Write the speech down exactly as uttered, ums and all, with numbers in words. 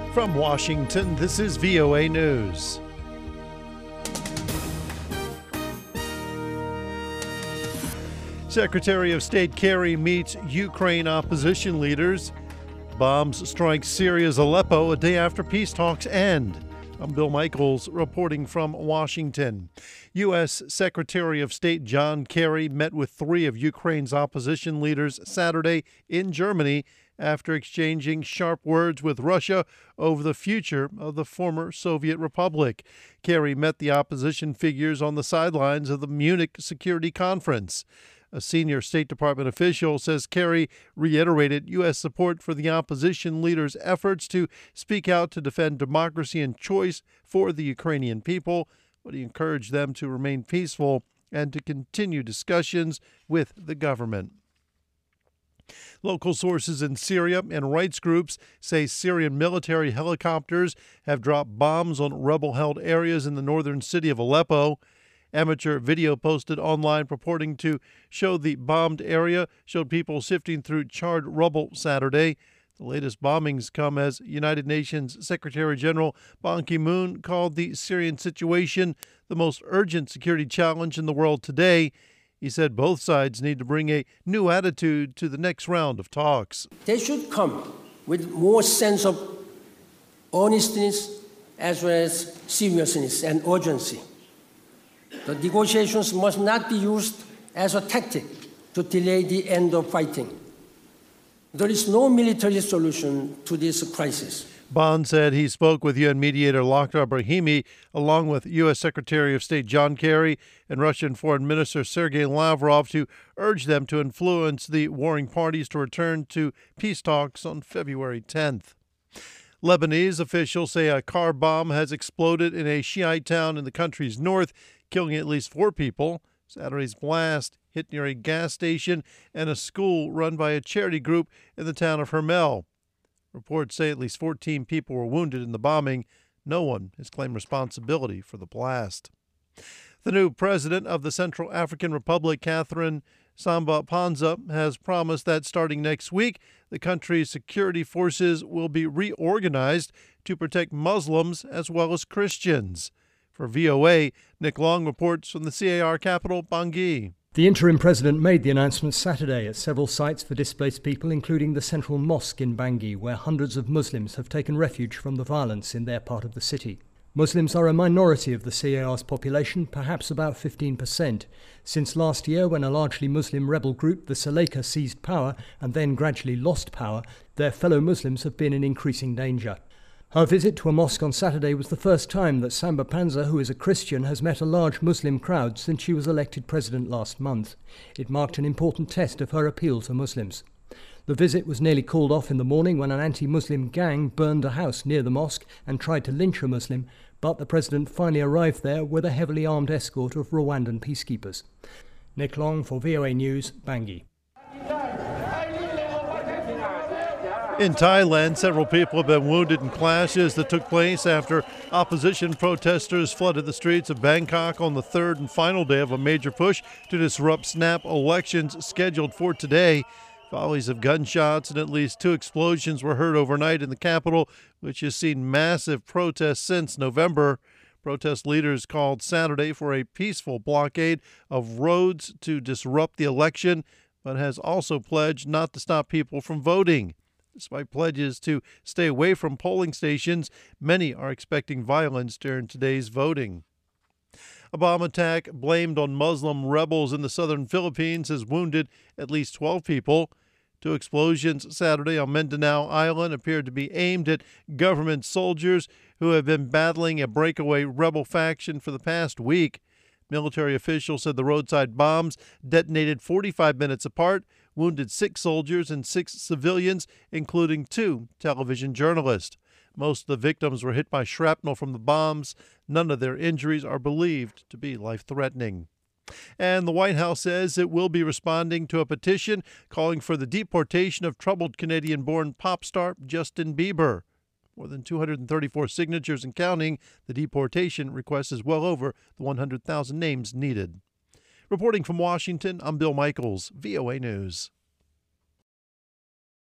From Washington, this is V O A News. Secretary of State Kerry meets Ukraine opposition leaders. Bombs strike Syria's Aleppo a day after peace talks end. I'm Bill Michaels reporting from Washington. U S. Secretary of State John Kerry met with three of Ukraine's opposition leaders Saturday in Germany after exchanging sharp words with Russia over the future of the former Soviet republic. Kerry met the opposition figures on the sidelines of the Munich Security Conference. A senior State Department official says Kerry reiterated U S support for the opposition leaders' efforts to speak out to defend democracy and choice for the Ukrainian people, but he encouraged them to remain peaceful and to continue discussions with the government. Local sources in Syria and rights groups say Syrian military helicopters have dropped bombs on rebel-held areas in the northern city of Aleppo. Amateur video posted online purporting to show the bombed area showed people sifting through charred rubble Saturday. The latest bombings come as United Nations Secretary General Ban Ki-moon called the Syrian situation the most urgent security challenge in the world today. He said both sides need to bring a new attitude to the next round of talks. They should come with more sense of honestiness as well as seriousness and urgency. The negotiations must not be used as a tactic to delay the end of fighting. There is no military solution to this crisis. Ban said he spoke with U N mediator Lakhdar Brahimi, along with U S. Secretary of State John Kerry and Russian Foreign Minister Sergei Lavrov, to urge them to influence the warring parties to return to peace talks on February tenth. Lebanese officials say a car bomb has exploded in a Shiite town in the country's north, killing at least four people. Saturday's blast hit near a gas station and a school run by a charity group in the town of Hermel. Reports say at least fourteen people were wounded in the bombing. No one has claimed responsibility for the blast. The new president of the Central African Republic, Catherine Samba Panza, has promised that starting next week, the country's security forces will be reorganized to protect Muslims as well as Christians. For V O A, Nick Long reports from the C A R capital, Bangui. The interim president made the announcement Saturday at several sites for displaced people, including the Central Mosque in Bangui, where hundreds of Muslims have taken refuge from the violence in their part of the city. Muslims are a minority of the C A R's population, perhaps about fifteen percent. Since last year, when a largely Muslim rebel group, the Seleka, seized power and then gradually lost power, their fellow Muslims have been in increasing danger. Her visit to a mosque on Saturday was the first time that Samba Panza, who is a Christian, has met a large Muslim crowd since she was elected president last month. It marked an important test of her appeal to Muslims. The visit was nearly called off in the morning when an anti-Muslim gang burned a house near the mosque and tried to lynch a Muslim, but the president finally arrived there with a heavily armed escort of Rwandan peacekeepers. Nick Long for V O A News, Bangui. In Thailand, several people have been wounded in clashes that took place after opposition protesters flooded the streets of Bangkok on the third and final day of a major push to disrupt snap elections scheduled for today. Volleys of gunshots and at least two explosions were heard overnight in the capital, which has seen massive protests since November. Protest leaders called Saturday for a peaceful blockade of roads to disrupt the election, but has also pledged not to stop people from voting. Despite pledges to stay away from polling stations, many are expecting violence during today's voting. A bomb attack blamed on Muslim rebels in the southern Philippines has wounded at least twelve people. Two explosions Saturday on Mindanao Island appeared to be aimed at government soldiers who have been battling a breakaway rebel faction for the past week. Military officials said the roadside bombs detonated forty-five minutes apart, wounded six soldiers and six civilians, including two television journalists. Most of the victims were hit by shrapnel from the bombs. None of their injuries are believed to be life-threatening. And the White House says it will be responding to a petition calling for the deportation of troubled Canadian-born pop star Justin Bieber. More than two hundred thirty-four signatures and counting, the deportation request is well over the one hundred thousand names needed. Reporting from Washington, I'm Bill Michaels, V O A News.